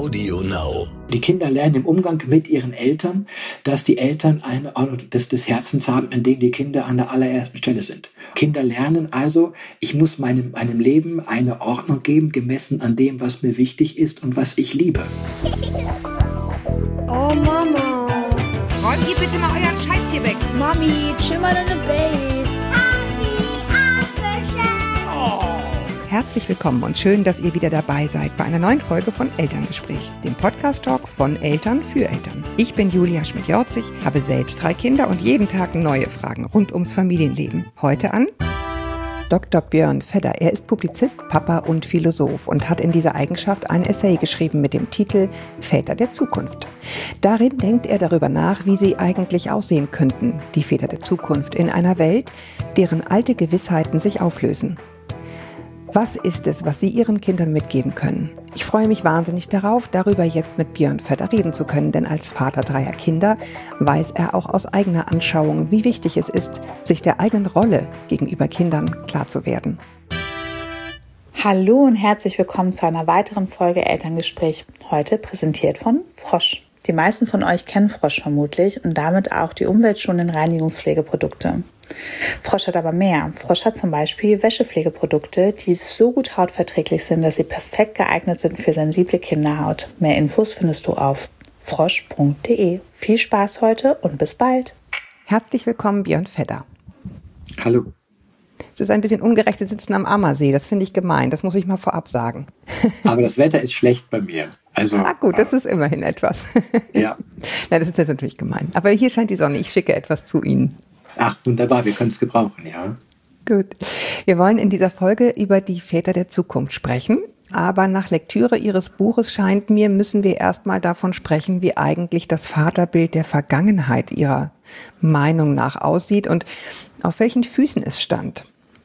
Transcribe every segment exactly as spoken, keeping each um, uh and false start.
Audio Now. Die Kinder lernen im Umgang mit ihren Eltern, dass die Eltern eine Ordnung des, des Herzens haben, in dem die Kinder an der allerersten Stelle sind. Kinder lernen also, ich muss meinem, meinem Leben eine Ordnung geben, gemessen an dem, was mir wichtig ist und was ich liebe. Oh Mama. Räumt ihr bitte mal euren Scheiß hier weg. Mami, chill mal deine Base. Herzlich willkommen und schön, dass ihr wieder dabei seid bei einer neuen Folge von Elterngespräch, dem Podcast-Talk von Eltern für Eltern. Ich bin Julia Schmidt-Jorzig, habe selbst drei Kinder und jeden Tag neue Fragen rund ums Familienleben. Heute an Doktor Björn Fedder. Er ist Publizist, Papa und Philosoph und hat in dieser Eigenschaft ein Essay geschrieben mit dem Titel Väter der Zukunft. Darin denkt er darüber nach, wie sie eigentlich aussehen könnten, die Väter der Zukunft, in einer Welt, deren alte Gewissheiten sich auflösen. Was ist es, was Sie Ihren Kindern mitgeben können? Ich freue mich wahnsinnig darauf, darüber jetzt mit Björn Fedder reden zu können, denn als Vater dreier Kinder weiß er auch aus eigener Anschauung, wie wichtig es ist, sich der eigenen Rolle gegenüber Kindern klar zu werden. Hallo und herzlich willkommen zu einer weiteren Folge Elterngespräch, heute präsentiert von Frosch. Die meisten von euch kennen Frosch vermutlich und damit auch die umweltschonenden Reinigungspflegeprodukte. Frosch hat aber mehr. Frosch hat zum Beispiel Wäschepflegeprodukte, die so gut hautverträglich sind, dass sie perfekt geeignet sind für sensible Kinderhaut. Mehr Infos findest du auf frosch punkt de. Viel Spaß heute und bis bald. Herzlich willkommen, Björn Fedder. Hallo. Es ist ein bisschen ungerecht, Sie sitzen am Ammersee. Das finde ich gemein. Das muss ich mal vorab sagen. Aber das Wetter ist schlecht bei mir. Also, ah gut, das ist immerhin etwas. Ja. Na, das ist jetzt natürlich gemein. Aber hier scheint die Sonne. Ich schicke etwas zu Ihnen. Ach, wunderbar, wir können es gebrauchen, ja. Gut. Wir wollen in dieser Folge über die Väter der Zukunft sprechen. Aber nach Lektüre Ihres Buches scheint mir, müssen wir erstmal davon sprechen, wie eigentlich das Vaterbild der Vergangenheit Ihrer Meinung nach aussieht und auf welchen Füßen es stand.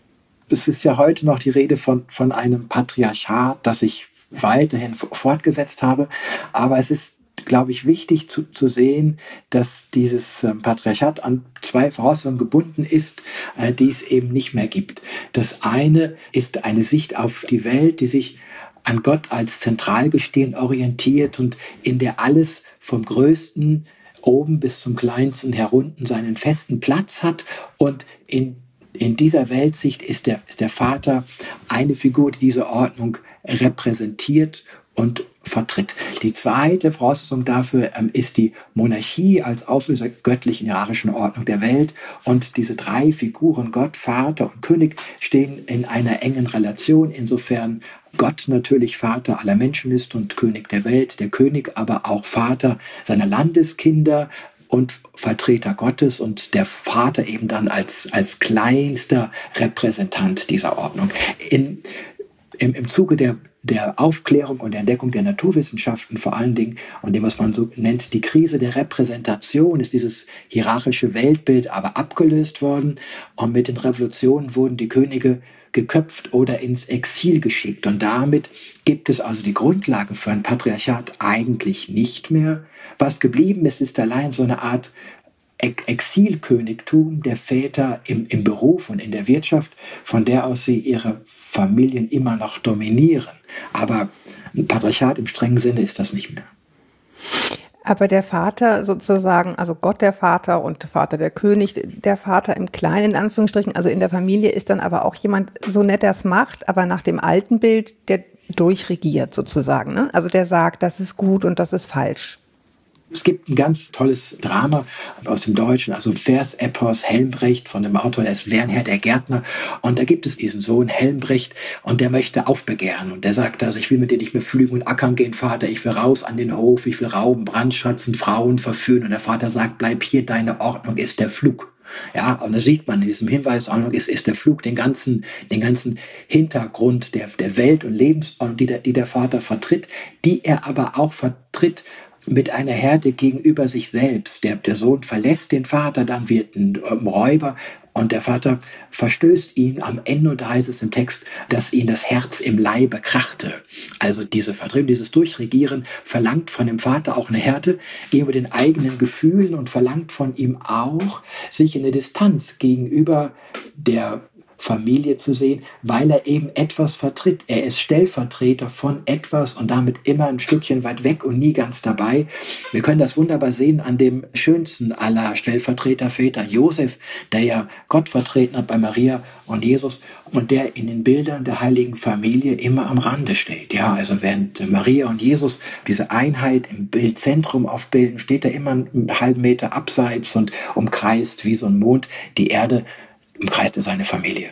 Es ist ja heute noch die Rede von, von einem Patriarchat, das ich weiterhin fortgesetzt habe. Aber es ist, glaube ich, wichtig zu, zu sehen, dass dieses ähm, Patriarchat an zwei Voraussetzungen gebunden ist, äh, die es eben nicht mehr gibt. Das eine ist eine Sicht auf die Welt, die sich an Gott als Zentralgestirn orientiert und in der alles vom Größten oben bis zum Kleinsten herunten seinen festen Platz hat. Und in, in dieser Weltsicht ist der, ist der Vater eine Figur, die diese Ordnung repräsentiert und vertritt. Die zweite Voraussetzung dafür ähm, ist die Monarchie als Auslöser göttlichen hierarchischen Ordnung der Welt. Und diese drei Figuren, Gott, Vater und König, stehen in einer engen Relation. Insofern Gott natürlich Vater aller Menschen ist und König der Welt, der König aber auch Vater seiner Landeskinder und Vertreter Gottes und der Vater eben dann als, als kleinster Repräsentant dieser Ordnung. In, im, im Zuge der der Aufklärung und der Entdeckung der Naturwissenschaften vor allen Dingen und dem, was man so nennt, die Krise der Repräsentation, ist dieses hierarchische Weltbild aber abgelöst worden und mit den Revolutionen wurden die Könige geköpft oder ins Exil geschickt und damit gibt es also die Grundlage für ein Patriarchat eigentlich nicht mehr. Was geblieben ist, ist allein so eine Art Exilkönigtum der Väter im, im Beruf und in der Wirtschaft, von der aus sie ihre Familien immer noch dominieren. Aber ein Patriarchat im strengen Sinne ist das nicht mehr. Aber der Vater sozusagen, also Gott der Vater und Vater der König, der Vater im Kleinen, in Anführungsstrichen, also in der Familie ist dann aber auch jemand, so nett er es macht, aber nach dem alten Bild, der durchregiert sozusagen. Ne? Also der sagt, das ist gut und das ist falsch. Es gibt ein ganz tolles Drama aus dem Deutschen, also ein Versepos Helmbrecht von dem Autor, der ist Wernher der Gärtner. Und da gibt es diesen Sohn Helmbrecht und der möchte aufbegehren. Und der sagt also, ich will mit dir nicht mehr pflügen und ackern gehen, Vater. Ich will raus an den Hof, ich will rauben, brandschatzen, Frauen verführen. Und der Vater sagt, bleib hier, deine Ordnung ist der Flug. Ja, und da sieht man in diesem Hinweis, Ordnung ist, ist der Flug, den ganzen, den ganzen Hintergrund der, der Welt- und Lebensordnung, die der, die der Vater vertritt, die er aber auch vertritt mit einer Härte gegenüber sich selbst. Der, der Sohn verlässt den Vater, dann wird ein ähm, Räuber und der Vater verstößt ihn am Ende, und da heißt es im Text, dass ihn das Herz im Leibe krachte. Also diese Vertreibung, dieses Durchregieren verlangt von dem Vater auch eine Härte gegenüber den eigenen Gefühlen und verlangt von ihm auch, sich in der Distanz gegenüber der Familie zu sehen, weil er eben etwas vertritt. Er ist Stellvertreter von etwas und damit immer ein Stückchen weit weg und nie ganz dabei. Wir können das wunderbar sehen an dem schönsten aller Stellvertreterväter, Josef, der ja Gott vertreten hat bei Maria und Jesus und der in den Bildern der heiligen Familie immer am Rande steht. Ja, also während Maria und Jesus diese Einheit im Bildzentrum aufbilden, steht er immer einen halben Meter abseits und umkreist wie so ein Mond die Erde, umkreist er seine Familie.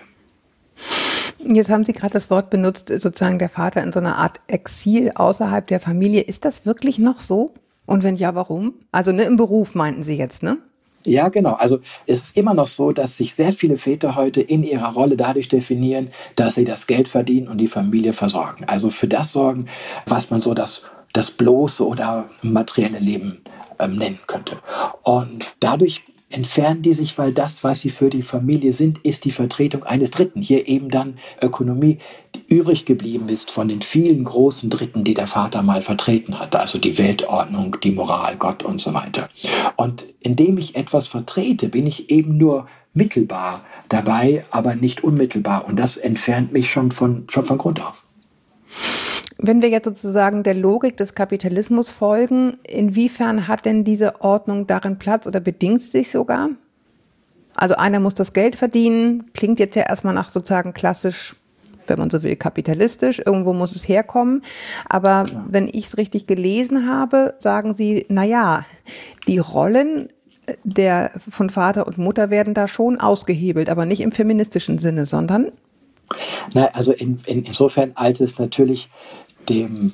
Jetzt haben Sie gerade das Wort benutzt, sozusagen der Vater in so einer Art Exil außerhalb der Familie. Ist das wirklich noch so? Und wenn ja, warum? Also ne, im Beruf meinten Sie jetzt, ne? Ja, genau. Also es ist immer noch so, dass sich sehr viele Väter heute in ihrer Rolle dadurch definieren, dass sie das Geld verdienen und die Familie versorgen. Also für das sorgen, was man so das, das bloße oder materielle Leben ähm, nennen könnte. Und dadurch entfernen die sich, weil das, was sie für die Familie sind, ist die Vertretung eines Dritten. Hier eben dann Ökonomie, die übrig geblieben ist von den vielen großen Dritten, die der Vater mal vertreten hat. Also die Weltordnung, die Moral, Gott und so weiter. Und indem ich etwas vertrete, bin ich eben nur mittelbar dabei, aber nicht unmittelbar. Und das entfernt mich schon von, schon von Grund auf. Wenn wir jetzt sozusagen der Logik des Kapitalismus folgen, inwiefern hat denn diese Ordnung darin Platz oder bedingt sie sich sogar? Also einer muss das Geld verdienen, klingt jetzt ja erstmal nach sozusagen klassisch, wenn man so will, kapitalistisch, irgendwo muss es herkommen. Aber Klar. Wenn ich es richtig gelesen habe, sagen Sie, naja, die Rollen der, von Vater und Mutter werden da schon ausgehebelt, aber nicht im feministischen Sinne, sondern? Na, also in, in, insofern, als es natürlich dem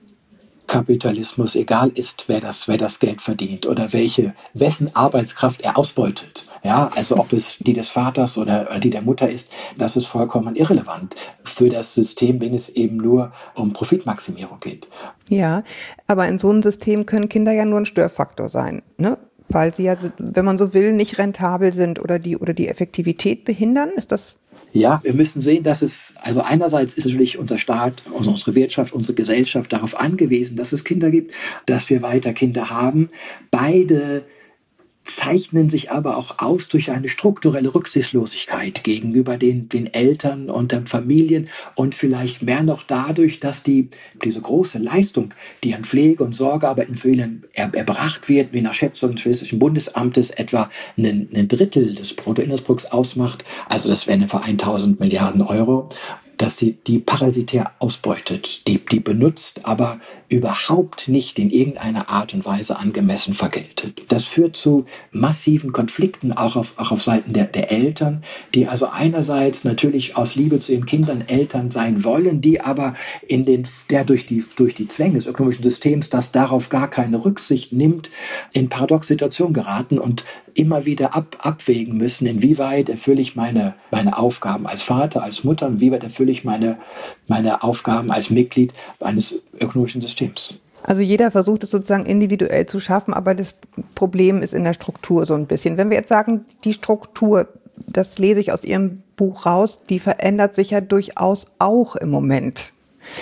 Kapitalismus egal ist, wer das, wer das Geld verdient oder welche, wessen Arbeitskraft er ausbeutet. Ja, also ob es die des Vaters oder die der Mutter ist, das ist vollkommen irrelevant für das System, wenn es eben nur um Profitmaximierung geht. Ja, aber in so einem System können Kinder ja nur ein Störfaktor sein, ne? Weil sie ja, wenn man so will, nicht rentabel sind oder die, oder die Effektivität behindern. Ist das? Ja, wir müssen sehen, dass es, also einerseits ist natürlich unser Staat, unsere Wirtschaft, unsere Gesellschaft darauf angewiesen, dass es Kinder gibt, dass wir weiter Kinder haben. Beide zeichnen sich aber auch aus durch eine strukturelle Rücksichtslosigkeit gegenüber den, den Eltern und den Familien und vielleicht mehr noch dadurch, dass die, diese große Leistung, die an Pflege und Sorgearbeit in Familien er, erbracht wird, wie nach Schätzung des Statistischen Bundesamtes etwa ein, ein Drittel des Bruttoinlandsprodukts ausmacht, also das wären etwa tausend Milliarden Euro, dass sie die parasitär ausbeutet, die, die benutzt, aber überhaupt nicht in irgendeiner Art und Weise angemessen vergeltet. Das führt zu massiven Konflikten, auch auf, auch auf Seiten der, der Eltern, die also einerseits natürlich aus Liebe zu ihren Kindern Eltern sein wollen, die aber in den, der durch die, durch die Zwänge des ökonomischen Systems, das darauf gar keine Rücksicht nimmt, in paradoxe Situationen geraten und immer wieder ab, abwägen müssen, inwieweit erfülle ich meine, meine Aufgaben als Vater, als Mutter, inwieweit erfülle ich meine, meine Aufgaben als Mitglied eines ökonomischen Systems. Also jeder versucht es sozusagen individuell zu schaffen, aber das Problem ist in der Struktur so ein bisschen. Wenn wir jetzt sagen, die Struktur, das lese ich aus Ihrem Buch raus, die verändert sich ja durchaus auch im Moment.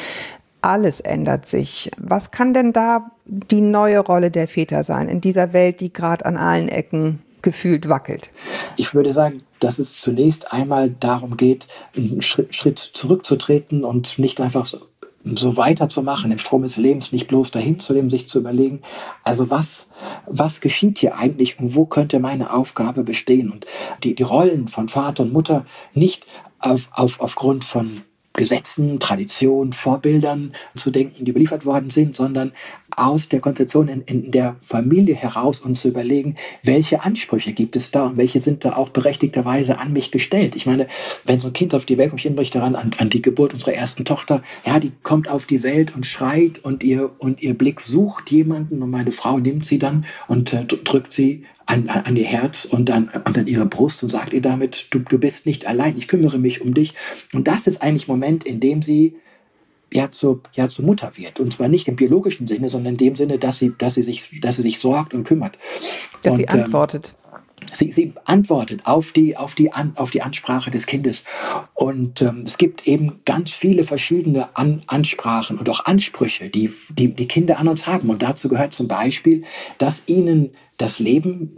Alles ändert sich. Was kann denn da die neue Rolle der Väter sein in dieser Welt, die gerade an allen Ecken gefühlt wackelt? Ich würde sagen, dass es zunächst einmal darum geht, einen Schritt, Schritt zurückzutreten und nicht einfach so, so weiterzumachen, im Strom des Lebens nicht bloß dahin zu leben, sich zu überlegen, also was, was geschieht hier eigentlich und wo könnte meine Aufgabe bestehen? Und die, die Rollen von Vater und Mutter nicht auf, auf, aufgrund von Gesetzen, Traditionen, Vorbildern zu denken, die überliefert worden sind, sondern aus der Konzeption in, in der Familie heraus und zu überlegen, welche Ansprüche gibt es da und welche sind da auch berechtigterweise an mich gestellt. Ich meine, wenn so ein Kind auf die Welt kommt, ich erinnere mich daran an, an die Geburt unserer ersten Tochter, ja, die kommt auf die Welt und schreit und ihr, und ihr Blick sucht jemanden und meine Frau nimmt sie dann und äh, drückt sie An, an ihr Herz und an, und an ihre Brust und sagt ihr damit, du, du bist nicht allein, ich kümmere mich um dich. Und das ist eigentlich ein Moment, in dem sie ja zur, ja zur Mutter wird. Und zwar nicht im biologischen Sinne, sondern in dem Sinne, dass sie, dass sie, sich, dass sie sich sorgt und kümmert. Dass und, sie antwortet. Ähm, sie, sie antwortet auf die, auf, die An, auf die Ansprache des Kindes. Und ähm, es gibt eben ganz viele verschiedene An, Ansprachen und auch Ansprüche, die, die die Kinder an uns haben. Und dazu gehört zum Beispiel, dass ihnen das Leben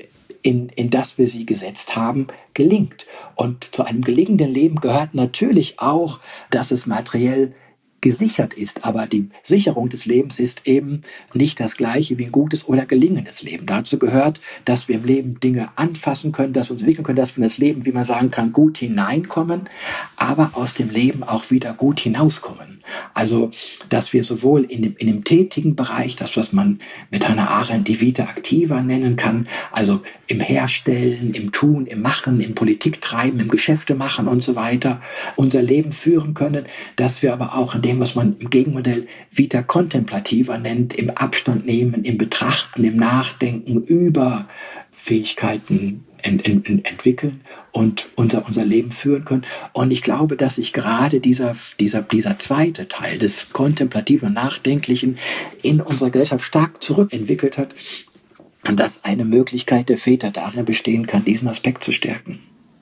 in, in das wir sie gesetzt haben, gelingt. Und zu einem gelingenden Leben gehört natürlich auch, dass es materiell gesichert ist. Aber die Sicherung des Lebens ist eben nicht das Gleiche wie ein gutes oder gelingendes Leben. Dazu gehört, dass wir im Leben Dinge anfassen können, dass wir uns entwickeln können, dass wir in das Leben, wie man sagen kann, gut hineinkommen, aber aus dem Leben auch wieder gut hinauskommen. Also, dass wir sowohl in dem, in dem tätigen Bereich, das, was man mit Hannah Arendt die Vita activa nennen kann, also im Herstellen, im Tun, im Machen, im Politiktreiben, im Geschäfte machen und so weiter, unser Leben führen können, dass wir aber auch in dem, was man im Gegenmodell Vita contemplativa nennt, im Abstand nehmen, im Betrachten, im Nachdenken über Fähigkeiten ent, ent, ent, entwickeln und unser, unser Leben führen können. Und ich glaube, dass sich gerade dieser, dieser, dieser zweite Teil des kontemplativen, nachdenklichen in unserer Gesellschaft stark zurückentwickelt hat und dass eine Möglichkeit der Väter darin bestehen kann, diesen Aspekt zu stärken.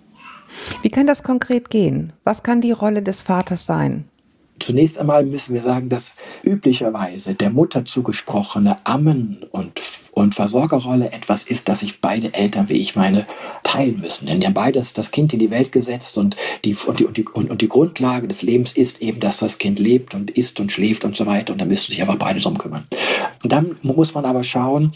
Wie kann das konkret gehen? Was kann die Rolle des Vaters sein? Zunächst einmal müssen wir sagen, dass üblicherweise der Mutter zugesprochene Ammen- und, und Versorgerrolle etwas ist, das sich beide Eltern, wie ich meine, teilen müssen. Denn die haben beides das Kind in die Welt gesetzt und die, und, die, und, die, und die Grundlage des Lebens ist eben, dass das Kind lebt und isst und schläft und so weiter. Und da müssen sich einfach beide drum kümmern. Und dann muss man aber schauen,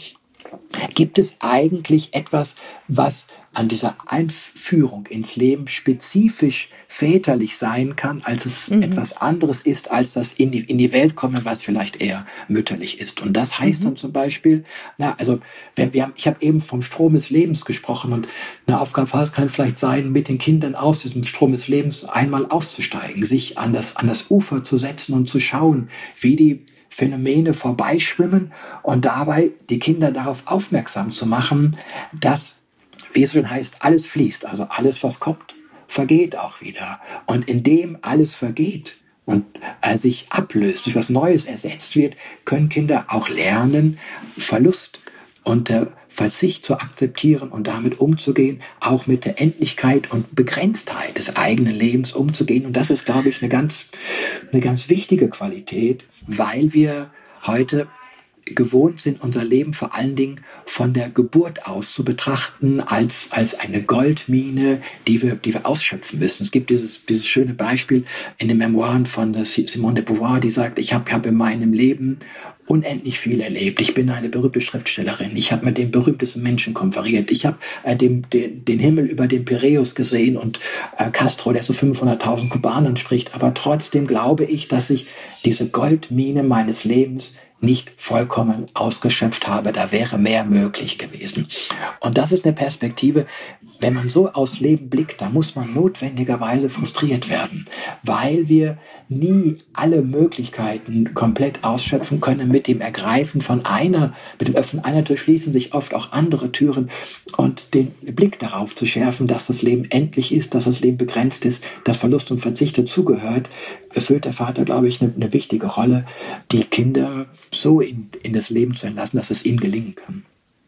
gibt es eigentlich etwas, was an dieser Einführung ins Leben spezifisch väterlich sein kann, als es mhm. etwas anderes ist, als das in die, in die Welt kommen, was vielleicht eher mütterlich ist. Und das heißt mhm. dann zum Beispiel, na, also, wenn wir haben, ich habe eben vom Strom des Lebens gesprochen und eine Aufgabe kann vielleicht sein, mit den Kindern aus diesem Strom des Lebens einmal auszusteigen, sich an das, an das Ufer zu setzen und zu schauen, wie die Phänomene vorbeischwimmen und dabei die Kinder darauf aufmerksam zu machen, dass, wie es schon heißt, alles fließt. Also alles, was kommt, vergeht auch wieder. Und indem alles vergeht und äh, sich ablöst, durch was Neues ersetzt wird, können Kinder auch lernen, Verlust und der Verzicht zu akzeptieren und damit umzugehen, auch mit der Endlichkeit und Begrenztheit des eigenen Lebens umzugehen. Und das ist, glaube ich, eine ganz, eine ganz wichtige Qualität, weil wir heute gewohnt sind, unser Leben vor allen Dingen von der Geburt aus zu betrachten als, als eine Goldmine, die wir, die wir ausschöpfen müssen. Es gibt dieses, dieses schöne Beispiel in den Memoiren von Simone de Beauvoir, die sagt, ich habe hab in meinem Leben unendlich viel erlebt. Ich bin eine berühmte Schriftstellerin. Ich habe mit den berühmtesten Menschen konferiert. Ich habe äh, den, den, den Himmel über den Piräus gesehen und äh, Castro, der zu fünfhunderttausend Kubanern spricht. Aber trotzdem glaube ich, dass ich diese Goldmine meines Lebens nicht vollkommen ausgeschöpft habe. Da wäre mehr möglich gewesen. Und das ist eine Perspektive, wenn man so aufs Leben blickt, da muss man notwendigerweise frustriert werden, weil wir nie alle Möglichkeiten komplett ausschöpfen können. Mit dem Ergreifen von einer, mit dem Öffnen einer Tür schließen sich oft auch andere Türen und den Blick darauf zu schärfen, dass das Leben endlich ist, dass das Leben begrenzt ist, dass Verlust und Verzicht dazugehört, erfüllt der Vater, glaube ich, eine, eine wichtige Rolle, die Kinder so in, in das Leben zu entlassen, dass es ihnen gelingen kann.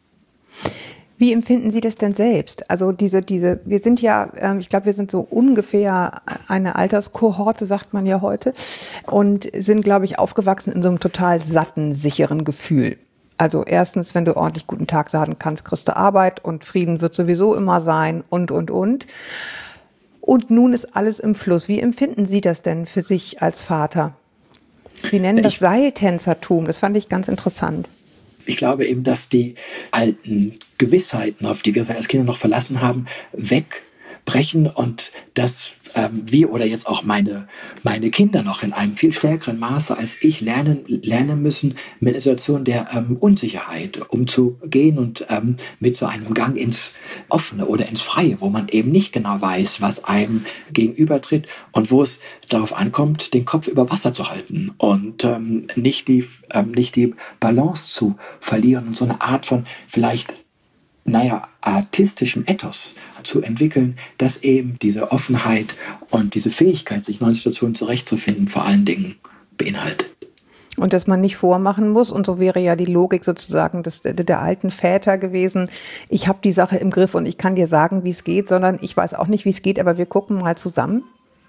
Wie empfinden Sie das denn selbst? Also diese, diese, wir sind ja, ähm, ich glaube, wir sind so ungefähr eine Alterskohorte, sagt man ja heute, und sind, glaube ich, aufgewachsen in so einem total satten, sicheren Gefühl. Also erstens, wenn du ordentlich guten Tag sagen kannst, kriegst du Arbeit und Frieden wird sowieso immer sein und, und, und. Und nun ist alles im Fluss. Wie empfinden Sie das denn für sich als Vater? Sie nennen das Seiltänzertum, das fand ich ganz interessant. Ich glaube eben, dass die alten Gewissheiten, auf die wir als Kinder noch verlassen haben, wegbrechen und dass ähm, wir oder jetzt auch meine, meine Kinder noch in einem viel stärkeren Maße als ich lernen, lernen müssen, mit einer Situation der ähm, Unsicherheit umzugehen und ähm, mit so einem Gang ins Offene oder ins Freie, wo man eben nicht genau weiß, was einem gegenübertritt und wo es darauf ankommt, den Kopf über Wasser zu halten und ähm, nicht, die, ähm, nicht die Balance zu verlieren und so eine Art von vielleicht naja, artistischem Ethos zu entwickeln, dass eben diese Offenheit und diese Fähigkeit, sich in neuen Situationen zurechtzufinden, vor allen Dingen beinhaltet. Und dass man nicht vormachen muss, und so wäre ja die Logik sozusagen des, der, der alten Väter gewesen, ich habe die Sache im Griff und ich kann dir sagen, wie es geht, sondern ich weiß auch nicht, wie es geht, aber wir gucken mal zusammen.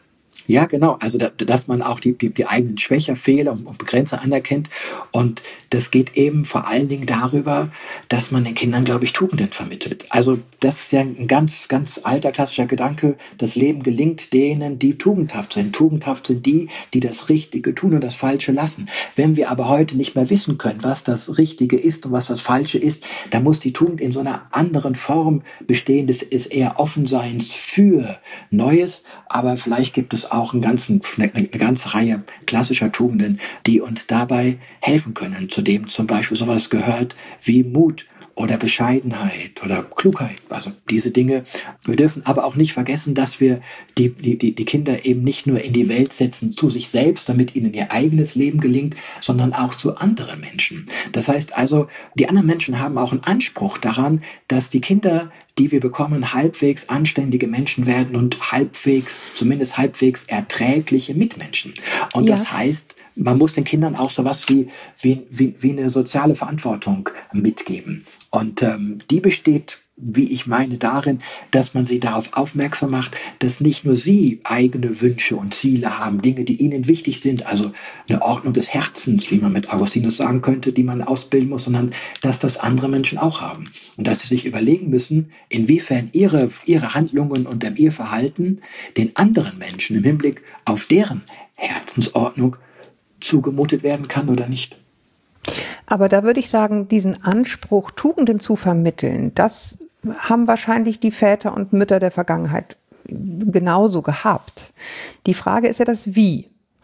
Ja, genau. Also, da, dass man auch die, die, die eigenen Schwächen, Fehler und, und Grenzen anerkennt. Und das geht eben vor allen Dingen darüber, dass man den Kindern, glaube ich, Tugenden vermittelt. Also, das ist ja ein ganz, ganz alter klassischer Gedanke. Das Leben gelingt denen, die tugendhaft sind. Tugendhaft sind die, die das Richtige tun und das Falsche lassen. Wenn wir aber heute nicht mehr wissen können, was das Richtige ist und was das Falsche ist, dann muss die Tugend in so einer anderen Form bestehen. Das ist eher Offenseins für Neues, aber vielleicht gibt es auch einen ganzen, eine, eine ganze Reihe klassischer Tugenden, die uns dabei helfen können. Zu dem zum Beispiel sowas gehört wie Mut oder Bescheidenheit oder Klugheit. Also diese Dinge. Wir dürfen aber auch nicht vergessen, dass wir die, die, die Kinder eben nicht nur in die Welt setzen zu sich selbst, damit ihnen ihr eigenes Leben gelingt, sondern auch zu anderen Menschen. Das heißt also, die anderen Menschen haben auch einen Anspruch daran, dass die Kinder, die wir bekommen, halbwegs anständige Menschen werden und halbwegs, zumindest halbwegs erträgliche Mitmenschen. Und ja. Das heißt, man muss den Kindern auch sowas wie, wie, wie, wie eine soziale Verantwortung mitgeben. Und ähm, die besteht, wie ich meine, darin, dass man sie darauf aufmerksam macht, dass nicht nur sie eigene Wünsche und Ziele haben, Dinge, die ihnen wichtig sind, also eine Ordnung des Herzens, wie man mit Augustinus sagen könnte, die man ausbilden muss, sondern dass das andere Menschen auch haben. Und dass sie sich überlegen müssen, inwiefern ihre, ihre Handlungen und ihr Verhalten den anderen Menschen im Hinblick auf deren Herzensordnung zugemutet werden kann oder nicht. Aber da würde ich sagen, diesen Anspruch, Tugenden zu vermitteln, das haben wahrscheinlich die Väter und Mütter der Vergangenheit genauso gehabt. Die Frage ist ja das Wie.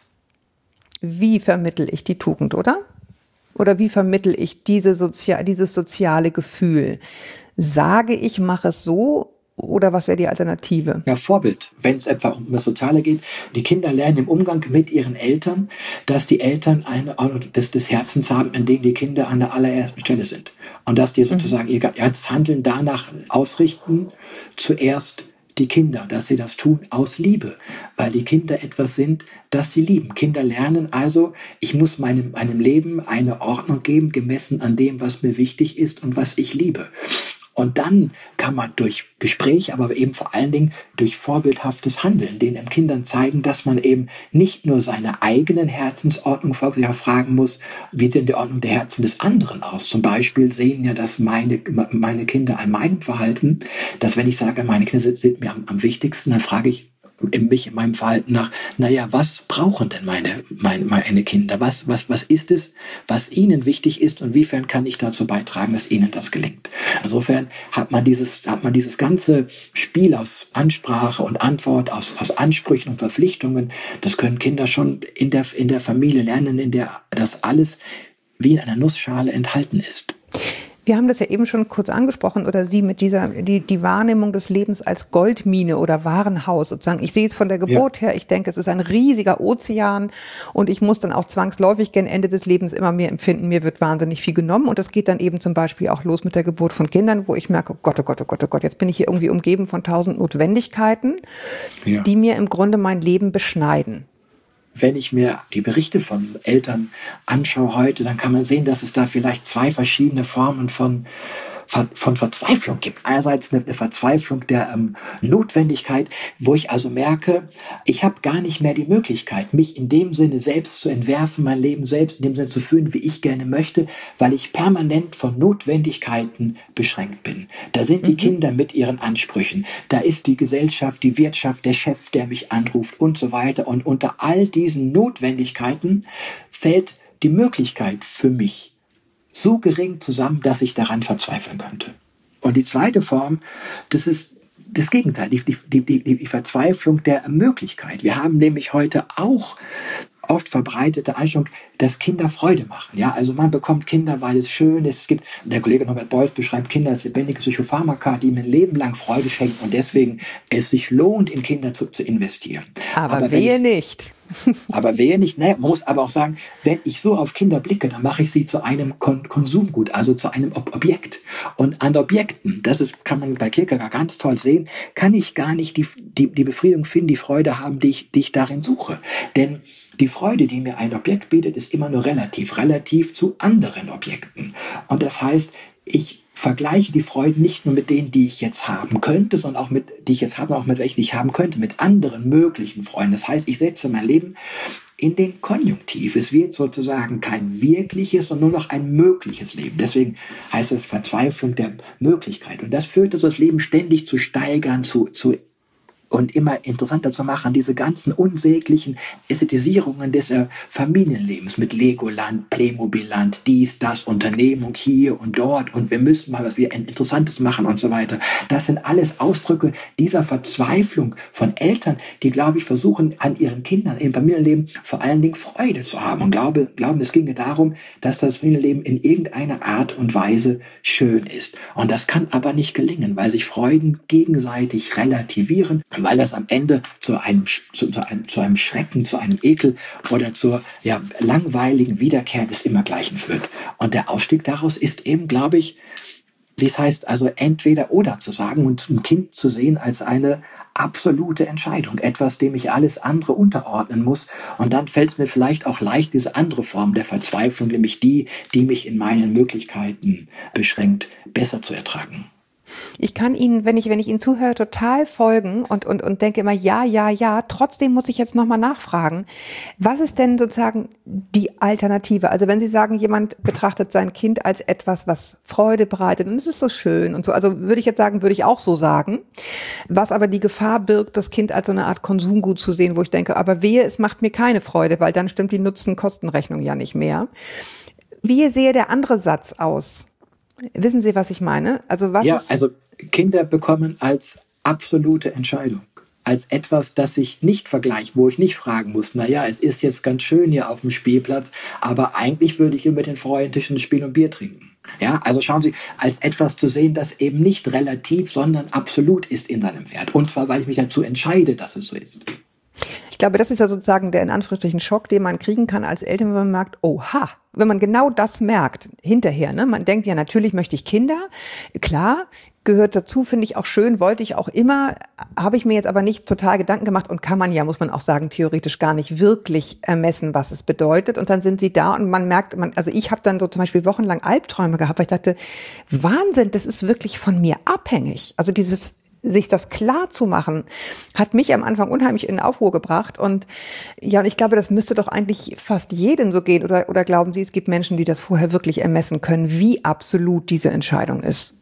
Wie vermittle ich die Tugend, oder? Oder wie vermittle ich diese Sozi- dieses soziale Gefühl? Sage ich, mache es so? Oder was wäre die Alternative? Ja, Vorbild, wenn es etwa um das Soziale geht. Die Kinder lernen im Umgang mit ihren Eltern, dass die Eltern eine Ordnung des, des Herzens haben, in denen die Kinder an der allerersten Stelle sind. Und dass die sozusagen mhm. ihr ganzes Handeln danach ausrichten, zuerst die Kinder, dass sie das tun aus Liebe, weil die Kinder etwas sind, das sie lieben. Kinder lernen also, ich muss meinem, meinem Leben eine Ordnung geben, gemessen an dem, was mir wichtig ist und was ich liebe. Und dann kann man durch Gespräch, aber eben vor allen Dingen durch vorbildhaftes Handeln den Kindern zeigen, dass man eben nicht nur seine eigenen Herzensordnung folgt, sondern fragen muss, wie sieht die Ordnung der Herzen des anderen aus? Zum Beispiel sehen ja, dass meine, meine Kinder an meinem Verhalten, dass wenn ich sage, meine Kinder sind mir am, am wichtigsten, dann frage ich in mich, in meinem Verhalten nach, naja, was brauchen denn meine, meine, meine Kinder? Was, was, was ist es, was ihnen wichtig ist und inwiefern kann ich dazu beitragen, dass ihnen das gelingt? Insofern hat man dieses, hat man dieses ganze Spiel aus Ansprache und Antwort, aus, aus Ansprüchen und Verpflichtungen, das können Kinder schon in der, in der Familie lernen, in der das alles wie in einer Nussschale enthalten ist. Wir haben das ja eben schon kurz angesprochen, oder Sie mit dieser, die, die Wahrnehmung des Lebens als Goldmine oder Warenhaus sozusagen. Ich sehe es von der Geburt ja. her, ich denke, es ist ein riesiger Ozean und ich muss dann auch zwangsläufig gegen Ende des Lebens immer mehr empfinden, mir wird wahnsinnig viel genommen und das geht dann eben zum Beispiel auch los mit der Geburt von Kindern, wo ich merke, oh Gott, oh Gott, oh Gott, oh Gott, jetzt bin ich hier irgendwie umgeben von tausend Notwendigkeiten, ja. die mir im Grunde mein Leben beschneiden. Wenn ich mir die Berichte von Eltern anschaue heute, dann kann man sehen, dass es da vielleicht zwei verschiedene Formen von, von Verzweiflung gibt. Einerseits eine Verzweiflung der ähm, Notwendigkeit, wo ich also merke, ich habe gar nicht mehr die Möglichkeit, mich in dem Sinne selbst zu entwerfen, mein Leben selbst in dem Sinne zu führen, wie ich gerne möchte, weil ich permanent von Notwendigkeiten beschränkt bin. Da sind die mhm. Kinder mit ihren Ansprüchen, da ist die Gesellschaft, die Wirtschaft, der Chef, der mich anruft und so weiter. Und unter all diesen Notwendigkeiten fällt die Möglichkeit für mich so gering zusammen, dass ich daran verzweifeln könnte. Und die zweite Form, das ist das Gegenteil, die, die, die, die Verzweiflung der Möglichkeit. Wir haben nämlich heute auch oft verbreitete Einstellung, dass Kinder Freude machen. Ja, also man bekommt Kinder, weil es schön ist. Es gibt, der Kollege Norbert Beuys beschreibt Kinder als lebendige Psychopharmaka, die ihm ein Leben lang Freude schenken und deswegen es sich lohnt, in Kinder zu, zu investieren. Aber, aber wehe nicht. Aber wehe nicht. Ne? Man muss aber auch sagen, wenn ich so auf Kinder blicke, dann mache ich sie zu einem Kon- Konsumgut, also zu einem Ob- Objekt. Und an Objekten, das ist, kann man bei Kierkegaard ganz toll sehen, kann ich gar nicht die, die, die Befriedigung finden, die Freude haben, die ich, die ich darin suche. Denn die Freude, die mir ein Objekt bietet, ist immer nur relativ, relativ zu anderen Objekten. Und das heißt, ich vergleiche die Freuden nicht nur mit denen, die ich jetzt haben könnte, sondern auch mit, die ich jetzt habe, auch mit welchen ich haben könnte, mit anderen möglichen Freuden. Das heißt, ich setze mein Leben in den Konjunktiv. Es wird sozusagen kein wirkliches, sondern nur noch ein mögliches Leben. Deswegen heißt es Verzweiflung der Möglichkeit. Und das führt dazu, das Leben ständig zu steigern, zu, zu und immer interessanter zu machen, diese ganzen unsäglichen Ästhetisierungen des äh, Familienlebens mit Legoland, Playmobilland, dies, das, Unternehmung hier und dort und wir müssen mal was wir Interessantes machen und so weiter. Das sind alles Ausdrücke dieser Verzweiflung von Eltern, die, glaube ich, versuchen, an ihren Kindern im Familienleben vor allen Dingen Freude zu haben und glaube, glauben, es ginge darum, dass das Familienleben in irgendeiner Art und Weise schön ist. Und das kann aber nicht gelingen, weil sich Freuden gegenseitig relativieren, weil das am Ende zu einem, zu, zu, einem, zu einem Schrecken, zu einem Ekel oder zur ja, langweiligen Wiederkehr des Immergleichen führt. Und der Ausstieg daraus ist eben, glaube ich, wie es heißt, also entweder oder zu sagen und ein Kind zu sehen als eine absolute Entscheidung, etwas, dem ich alles andere unterordnen muss. Und dann fällt es mir vielleicht auch leicht, diese andere Form der Verzweiflung, nämlich die, die mich in meinen Möglichkeiten beschränkt, besser zu ertragen. Ich kann Ihnen, wenn ich, wenn ich Ihnen zuhöre, total folgen und, und, und denke immer, ja, ja, ja. Trotzdem muss ich jetzt nochmal nachfragen. Was ist denn sozusagen die Alternative? Also wenn Sie sagen, jemand betrachtet sein Kind als etwas, was Freude bereitet und es ist so schön und so. Also würde ich jetzt sagen, würde ich auch so sagen. Was aber die Gefahr birgt, das Kind als so eine Art Konsumgut zu sehen, wo ich denke, aber wehe, es macht mir keine Freude, weil dann stimmt die Nutzen-Kosten-Rechnung ja nicht mehr. Wie sehe der andere Satz aus? Wissen Sie, was ich meine? Also was ja, ist also Kinder bekommen als absolute Entscheidung, als etwas, das ich nicht vergleiche, wo ich nicht fragen muss, naja, es ist jetzt ganz schön hier auf dem Spielplatz, aber eigentlich würde ich hier mit den Freunden spielen und Bier trinken. Ja, also schauen Sie, als etwas zu sehen, das eben nicht relativ, sondern absolut ist in seinem Wert. Und zwar, weil ich mich dazu entscheide, dass es so ist. Ich glaube, das ist ja sozusagen der in Anführungsstrichen Schock, den man kriegen kann als Eltern, wenn man merkt, oha, wenn man genau das merkt, hinterher, ne, man denkt ja, natürlich möchte ich Kinder, klar, gehört dazu, finde ich auch schön, wollte ich auch immer, habe ich mir jetzt aber nicht total Gedanken gemacht und kann man ja, muss man auch sagen, theoretisch gar nicht wirklich ermessen, was es bedeutet. Und dann sind sie da und man merkt, man, also ich habe dann so zum Beispiel wochenlang Albträume gehabt, weil ich dachte, Wahnsinn, das ist wirklich von mir abhängig. Also dieses sich das klar zu machen, hat mich am Anfang unheimlich in Aufruhr gebracht. Und ja, und ich glaube, das müsste doch eigentlich fast jedem so gehen. Oder, oder glauben Sie, es gibt Menschen, die das vorher wirklich ermessen können, wie absolut diese Entscheidung ist?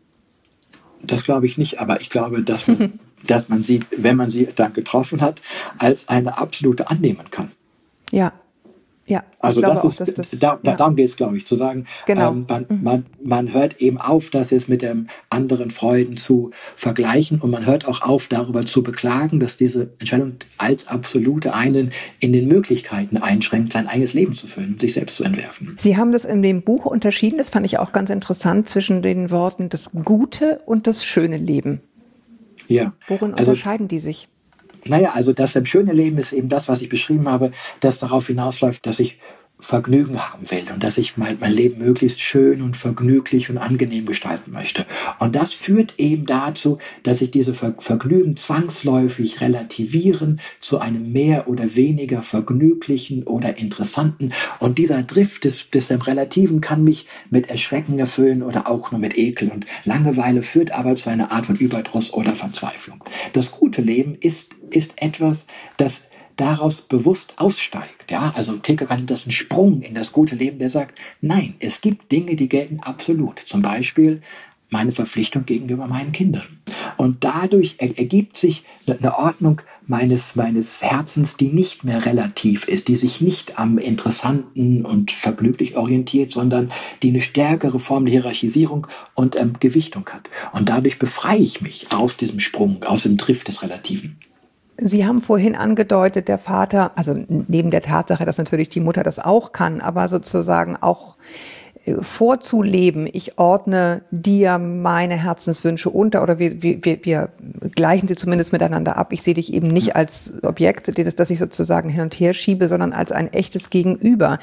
Das glaube ich nicht, aber ich glaube, dass man, dass man sie, wenn man sie dann getroffen hat, als eine absolute annehmen kann. Ja. Ja, also ich das glaube ist, auch, dass das, da, ja. darum geht es, glaube ich, zu sagen, genau. ähm, man, man, man hört eben auf, das jetzt mit dem anderen Freuden zu vergleichen und man hört auch auf, darüber zu beklagen, dass diese Entscheidung als absolute einen in den Möglichkeiten einschränkt, sein eigenes Leben zu füllen, sich selbst zu entwerfen. Sie haben das in dem Buch unterschieden, das fand ich auch ganz interessant, zwischen den Worten das gute und das schöne Leben. Ja. Worin also, unterscheiden die sich? Naja, also das schöne Leben ist eben das, was ich beschrieben habe, das darauf hinausläuft, dass ich Vergnügen haben will und dass ich mein, mein Leben möglichst schön und vergnüglich und angenehm gestalten möchte. Und das führt eben dazu, dass ich diese Ver- Vergnügen zwangsläufig relativieren zu einem mehr oder weniger vergnüglichen oder interessanten. Und dieser Drift des, des Relativen kann mich mit Erschrecken erfüllen oder auch nur mit Ekel. Und Langeweile führt aber zu einer Art von Überdruss oder Verzweiflung. Das gute Leben ist, ist etwas, das daraus bewusst aussteigt. Ja, also Kierkegaard nennt das einen Sprung in das gute Leben, der sagt, nein, es gibt Dinge, die gelten absolut. Zum Beispiel meine Verpflichtung gegenüber meinen Kindern. Und dadurch er, ergibt sich eine Ordnung meines, meines Herzens, die nicht mehr relativ ist, die sich nicht am Interessanten und vergnüglich orientiert, sondern die eine stärkere Form der Hierarchisierung und ähm, Gewichtung hat. Und dadurch befreie ich mich aus diesem Sprung, aus dem Drift des Relativen. Sie haben vorhin angedeutet, der Vater, also neben der Tatsache, dass natürlich die Mutter das auch kann, aber sozusagen auch vorzuleben, ich ordne dir meine Herzenswünsche unter oder wir, wir, wir gleichen sie zumindest miteinander ab. Ich sehe dich eben nicht als Objekt, das ich sozusagen hin und her schiebe, sondern als ein echtes Gegenüber.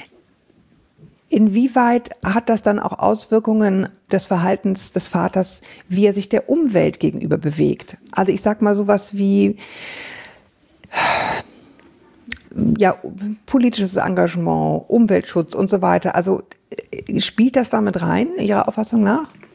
Inwieweit hat das dann auch Auswirkungen des Verhaltens des Vaters, wie er sich der Umwelt gegenüber bewegt? Also ich sag mal sowas wie ja, politisches Engagement, Umweltschutz und so weiter. Also spielt das damit rein, Ihrer Auffassung nach?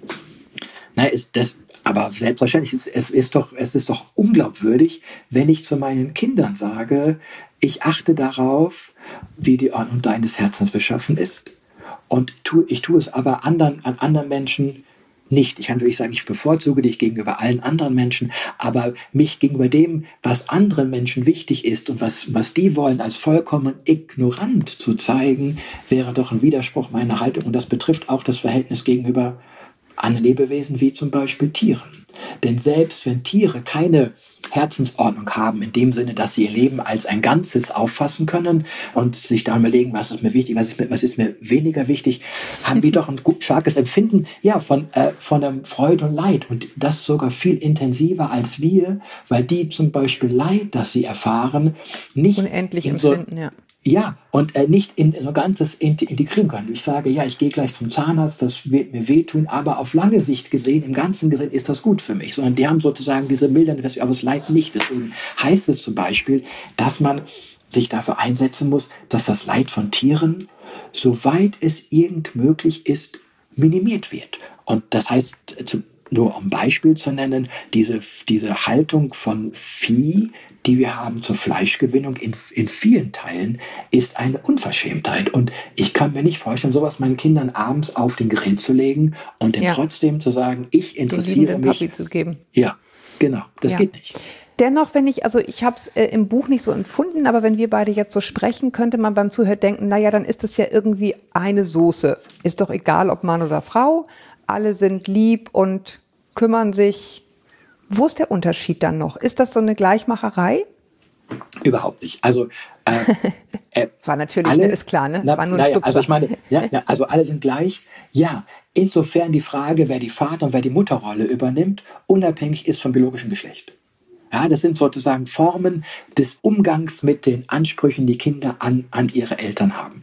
Na, ist das, aber selbstverständlich, ist, es, ist doch, es ist doch unglaubwürdig, wenn ich zu meinen Kindern sage, ich achte darauf, wie die Ordnung deines Herzens beschaffen ist. Und tu, ich tue es aber anderen, an anderen Menschen nicht. Ich kann wirklich sagen, ich bevorzuge dich gegenüber allen anderen Menschen, aber mich gegenüber dem, was anderen Menschen wichtig ist und was, was die wollen, als vollkommen ignorant zu zeigen, wäre doch ein Widerspruch meiner Haltung. Und das betrifft auch das Verhältnis gegenüber anderen Lebewesen, wie zum Beispiel Tieren. Denn selbst wenn Tiere keine Herzensordnung haben, in dem Sinne, dass sie ihr Leben als ein Ganzes auffassen können und sich dann überlegen, was ist mir wichtig, was ist mir, was ist mir weniger wichtig, haben wir doch ein gut starkes Empfinden ja, von, äh, von einem Freude und Leid. Und das sogar viel intensiver als wir, weil die zum Beispiel Leid, das sie erfahren, nicht unendlich in so, empfinden, ja. Ja, und äh, nicht in, in so ganzes integrieren können. Ich sage, ja, ich gehe gleich zum Zahnarzt, das wird mir wehtun, aber auf lange Sicht gesehen, im Ganzen gesehen, ist das gut für mich. Sondern die haben sozusagen diese mildernde Perspektive, aber es Leid nicht. Deswegen heißt es zum Beispiel, dass man sich dafür einsetzen muss, dass das Leid von Tieren, soweit es irgend möglich ist, minimiert wird. Und das heißt, zu, nur um ein Beispiel zu nennen, diese, diese Haltung von Vieh, die wir haben zur Fleischgewinnung in, in vielen Teilen, ist eine Unverschämtheit. Und ich kann mir nicht vorstellen, sowas meinen Kindern abends auf den Grill zu legen und dann ja. trotzdem zu sagen, ich interessiere den mich. Papi zu geben. Ja, genau, das ja. geht nicht. Dennoch, wenn ich, also ich habe es äh, im Buch nicht so empfunden, aber wenn wir beide jetzt so sprechen, könnte man beim Zuhören denken, naja, dann ist das ja irgendwie eine Soße. Ist doch egal, ob Mann oder Frau, alle sind lieb und kümmern sich. Wo ist der Unterschied dann noch? Ist das so eine Gleichmacherei? Überhaupt nicht. Also äh, äh, war natürlich, alle, ne, ist klar, ne? Na, war nur ein naja, Stupser. also ich meine, ja, ja, also alle sind gleich. Ja, insofern die Frage, wer die Vater- und wer die Mutterrolle übernimmt, unabhängig ist vom biologischen Geschlecht. Ja, das sind sozusagen Formen des Umgangs mit den Ansprüchen, die Kinder an, an ihre Eltern haben.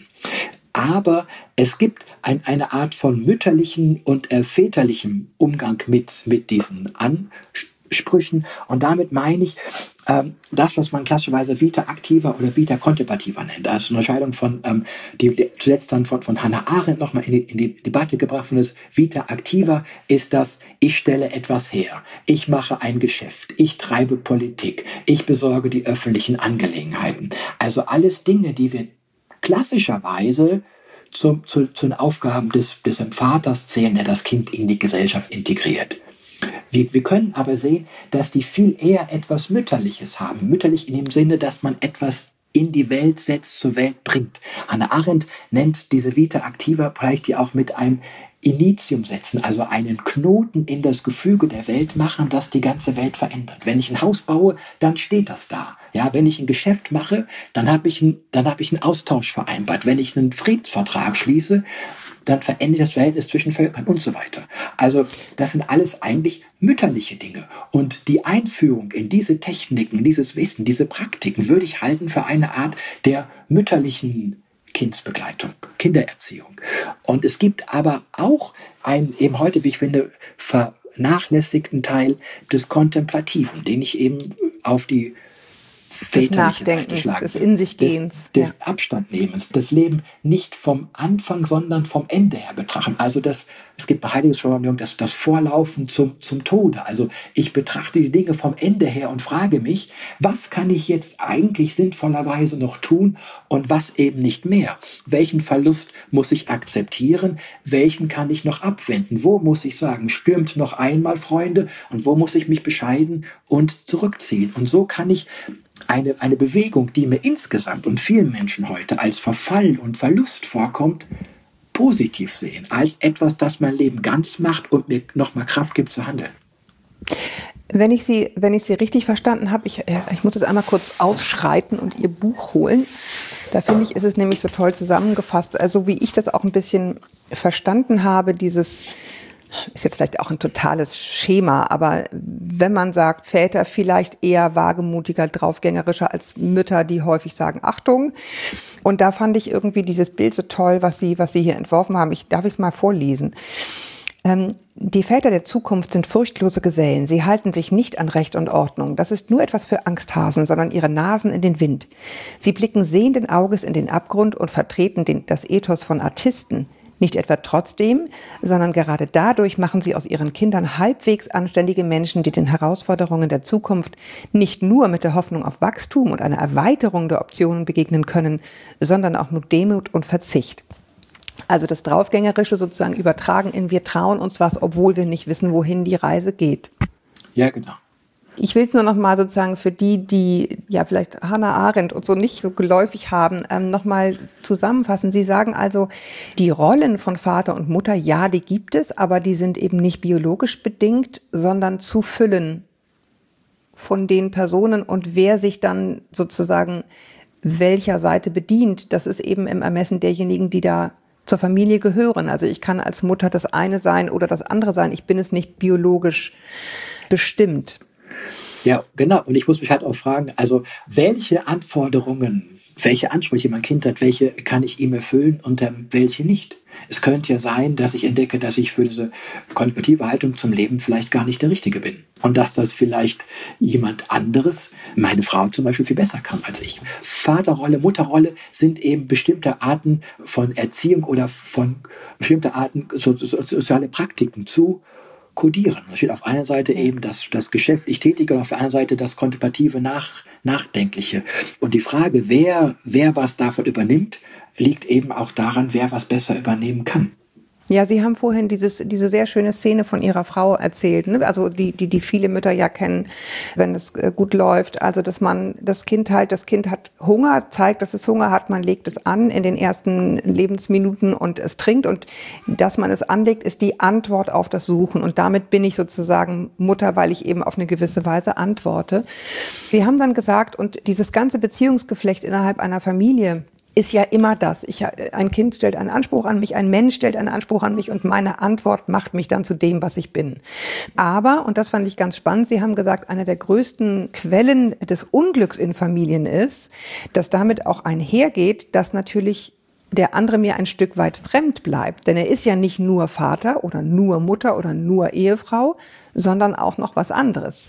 Aber es gibt ein, eine Art von mütterlichen und äh, väterlichem Umgang mit, mit diesen Ansprüchen. Und damit meine ich ähm, das, was man klassischerweise Vita activa oder Vita contemplativa nennt. Also eine Unterscheidung von, ähm, die, die zuletzt dann von, von Hannah Arendt nochmal in die, in die Debatte gebracht worden ist. Vita activa ist das, ich stelle etwas her, ich mache ein Geschäft, ich treibe Politik, ich besorge die öffentlichen Angelegenheiten. Also alles Dinge, die wir klassischerweise zu, zu, zu den Aufgaben des, des Vaters zählen, der das Kind in die Gesellschaft integriert. Wir, wir können aber sehen, dass die viel eher etwas Mütterliches haben. Mütterlich in dem Sinne, dass man etwas in die Welt setzt, zur Welt bringt. Hannah Arendt nennt diese Vita activa vielleicht die auch mit einem Initium setzen, also einen Knoten in das Gefüge der Welt machen, das die ganze Welt verändert. Wenn ich ein Haus baue, dann steht das da. Ja, wenn ich ein Geschäft mache, dann habe ich, ein, dann habe ich einen Austausch vereinbart. Wenn ich einen Friedensvertrag schließe, dann verändert das Verhältnis zwischen Völkern und so weiter. Also das sind alles eigentlich mütterliche Dinge. Und die Einführung in diese Techniken, dieses Wissen, diese Praktiken würde ich halten für eine Art der mütterlichen Kindsbegleitung, Kindererziehung. Und es gibt aber auch einen, eben heute, wie ich finde, vernachlässigten Teil des Kontemplativen, den ich eben auf die des Nachdenkens, des In-sich-Gehens. Des, des ja. Abstandnehmens, das Leben nicht vom Anfang, sondern vom Ende her betrachten. Also das, es gibt bei Heideggers Formulierung, das, das Vorlaufen zum, zum Tode. Also ich betrachte die Dinge vom Ende her und frage mich, was kann ich jetzt eigentlich sinnvollerweise noch tun und was eben nicht mehr? Welchen Verlust muss ich akzeptieren? Welchen kann ich noch abwenden? Wo muss ich sagen, stürmt noch einmal, Freunde? Und wo muss ich mich bescheiden und zurückziehen? Und so kann ich Eine, eine Bewegung, die mir insgesamt und vielen Menschen heute als Verfall und Verlust vorkommt, positiv sehen, als etwas, das mein Leben ganz macht und mir nochmal Kraft gibt zu handeln. Wenn ich Sie, wenn ich Sie richtig verstanden habe, ich, ich muss jetzt einmal kurz ausschreiten und Ihr Buch holen. Da finde ich, ist es nämlich so toll zusammengefasst. Also wie ich das auch ein bisschen verstanden habe, dieses ist jetzt vielleicht auch ein totales Schema, aber wenn man sagt, Väter vielleicht eher wagemutiger, draufgängerischer als Mütter, die häufig sagen, Achtung. Und da fand ich irgendwie dieses Bild so toll, was Sie, was Sie hier entworfen haben. Ich darf es mal vorlesen. Ähm, die Väter der Zukunft sind furchtlose Gesellen. Sie halten sich nicht an Recht und Ordnung. Das ist nur etwas für Angsthasen, sondern ihre Nasen in den Wind. Sie blicken sehenden Auges in den Abgrund und vertreten den, das Ethos von Artisten. Nicht etwa trotzdem, sondern gerade dadurch machen sie aus ihren Kindern halbwegs anständige Menschen, die den Herausforderungen der Zukunft nicht nur mit der Hoffnung auf Wachstum und eine Erweiterung der Optionen begegnen können, sondern auch mit Demut und Verzicht. Also das Draufgängerische sozusagen übertragen in wir trauen uns was, obwohl wir nicht wissen, wohin die Reise geht. Ja, genau. Ich will es nur noch mal sozusagen für die, die ja vielleicht Hannah Arendt und so nicht so geläufig haben, ähm, noch mal zusammenfassen. Sie sagen also, die Rollen von Vater und Mutter, ja, die gibt es, aber die sind eben nicht biologisch bedingt, sondern zu füllen von den Personen und wer sich dann sozusagen welcher Seite bedient, das ist eben im Ermessen derjenigen, die da zur Familie gehören. Also ich kann als Mutter das eine sein oder das andere sein. Ich bin es nicht biologisch bestimmt. Ja, genau. Und ich muss mich halt auch fragen, also welche Anforderungen, welche Ansprüche mein Kind hat, welche kann ich ihm erfüllen und ähm, welche nicht? Es könnte ja sein, dass ich entdecke, dass ich für diese kontemplative Haltung zum Leben vielleicht gar nicht der Richtige bin. Und dass das vielleicht jemand anderes, meine Frau zum Beispiel, viel besser kann als ich. Vaterrolle, Mutterrolle sind eben bestimmte Arten von Erziehung oder von bestimmten Arten so, so, soziale Praktiken zu kodieren. Da steht auf einer Seite eben das, das geschäftlich Tätige und auf der anderen Seite das kontemplative Nach, Nachdenkliche. Und die Frage, wer, wer was davon übernimmt, liegt eben auch daran, wer was besser übernehmen kann. Ja, Sie haben vorhin dieses, diese sehr schöne Szene von Ihrer Frau erzählt, ne? Also die, die, die viele Mütter ja kennen, wenn es gut läuft. Also, dass man das Kind halt, das Kind hat Hunger, zeigt, dass es Hunger hat, man legt es an in den ersten Lebensminuten und es trinkt. Und dass man es anlegt, ist die Antwort auf das Suchen. Und damit bin ich sozusagen Mutter, weil ich eben auf eine gewisse Weise antworte. Sie haben dann gesagt, und dieses ganze Beziehungsgeflecht innerhalb einer Familie ist ja immer das. Ich, ein Kind stellt einen Anspruch an mich, ein Mensch stellt einen Anspruch an mich und meine Antwort macht mich dann zu dem, was ich bin. Aber, und das fand ich ganz spannend, Sie haben gesagt, eine der größten Quellen des Unglücks in Familien ist, dass damit auch einhergeht, dass natürlich der andere mir ein Stück weit fremd bleibt. Denn er ist ja nicht nur Vater oder nur Mutter oder nur Ehefrau, sondern auch noch was anderes.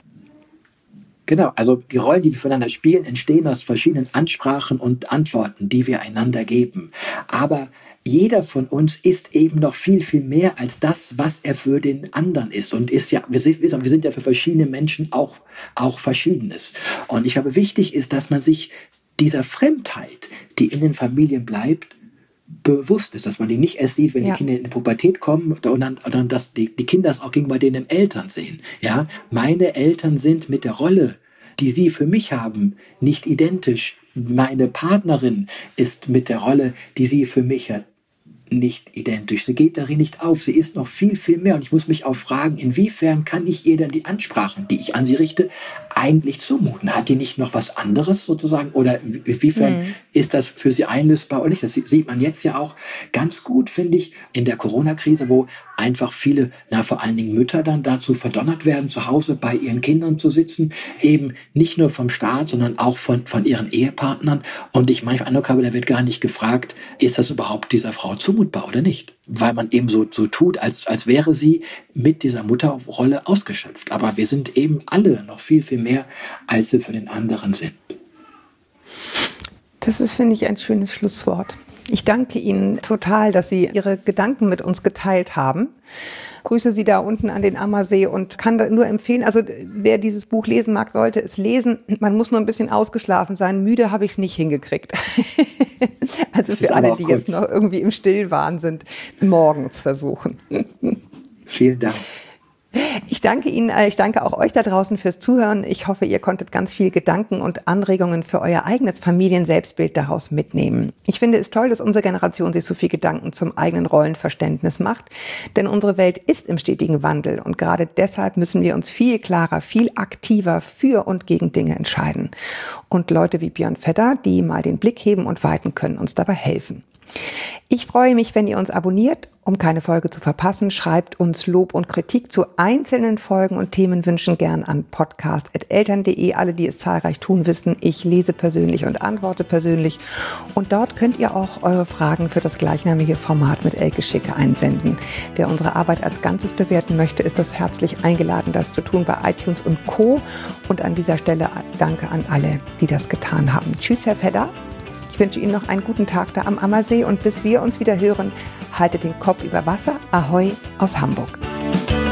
Genau, also die Rollen, die wir voneinander spielen, entstehen aus verschiedenen Ansprachen und Antworten, die wir einander geben. Aber jeder von uns ist eben noch viel, viel mehr als das, was er für den anderen ist. Und ist ja, wir sind, wir sind ja für verschiedene Menschen auch, auch Verschiedenes. Und ich glaube, wichtig ist, dass man sich dieser Fremdheit, die in den Familien bleibt, bewusst ist, dass man die nicht erst sieht, wenn ja. die Kinder in die Pubertät kommen und dann, und dann dass die, die Kinder es auch gegenüber den Eltern sehen. Ja, meine Eltern sind mit der Rolle, die sie für mich haben, nicht identisch. Meine Partnerin ist mit der Rolle, die sie für mich hat, nicht identisch. Sie geht darin nicht auf. Sie ist noch viel, viel mehr. Und ich muss mich auch fragen, inwiefern kann ich ihr denn die Ansprachen, die ich an sie richte, eigentlich zumuten? Hat die nicht noch was anderes sozusagen? Oder inwiefern mhm. ist das für sie einlösbar oder nicht? Das sieht man jetzt ja auch ganz gut, finde ich, in der Corona-Krise, wo einfach viele, na, vor allen Dingen Mütter dann dazu verdonnert werden, zu Hause bei ihren Kindern zu sitzen, eben nicht nur vom Staat, sondern auch von, von ihren Ehepartnern. Und ich manchmal Eindruck habe, da wird gar nicht gefragt, ist das überhaupt dieser Frau zumutbar oder nicht? Weil man eben so, so tut, als, als wäre sie mit dieser Mutterrolle ausgeschöpft. Aber wir sind eben alle noch viel, viel mehr, als sie für den anderen sind. Das ist, finde ich, ein schönes Schlusswort. Ich danke Ihnen total, dass Sie Ihre Gedanken mit uns geteilt haben. Grüße Sie da unten an den Ammersee und kann da nur empfehlen, also wer dieses Buch lesen mag, sollte es lesen. Man muss nur ein bisschen ausgeschlafen sein. Müde habe ich es nicht hingekriegt. Also für alle, die kurz. Jetzt noch irgendwie im Stillwahn sind, morgens versuchen. Vielen Dank. Ich danke Ihnen, ich danke auch euch da draußen fürs Zuhören. Ich hoffe, ihr konntet ganz viel Gedanken und Anregungen für euer eigenes Familienselbstbild daraus mitnehmen. Ich finde es toll, dass unsere Generation sich so viel Gedanken zum eigenen Rollenverständnis macht, denn unsere Welt ist im stetigen Wandel und gerade deshalb müssen wir uns viel klarer, viel aktiver für und gegen Dinge entscheiden. Und Leute wie Björn Vetter, die mal den Blick heben und weiten, können uns dabei helfen. Ich freue mich, wenn ihr uns abonniert, um keine Folge zu verpassen. Schreibt uns Lob und Kritik zu einzelnen Folgen und Themenwünschen gern an podcast punkt eltern punkt de. Alle, die es zahlreich tun, wissen, ich lese persönlich und antworte persönlich. Und dort könnt ihr auch eure Fragen für das gleichnamige Format mit Elke Schicke einsenden. Wer unsere Arbeit als Ganzes bewerten möchte, ist das herzlich eingeladen, das zu tun bei iTunes und Co. Und an dieser Stelle danke an alle, die das getan haben. Tschüss, Herr Fedder. Ich wünsche Ihnen noch einen guten Tag da am Ammersee und bis wir uns wieder hören, haltet den Kopf über Wasser. Ahoi aus Hamburg.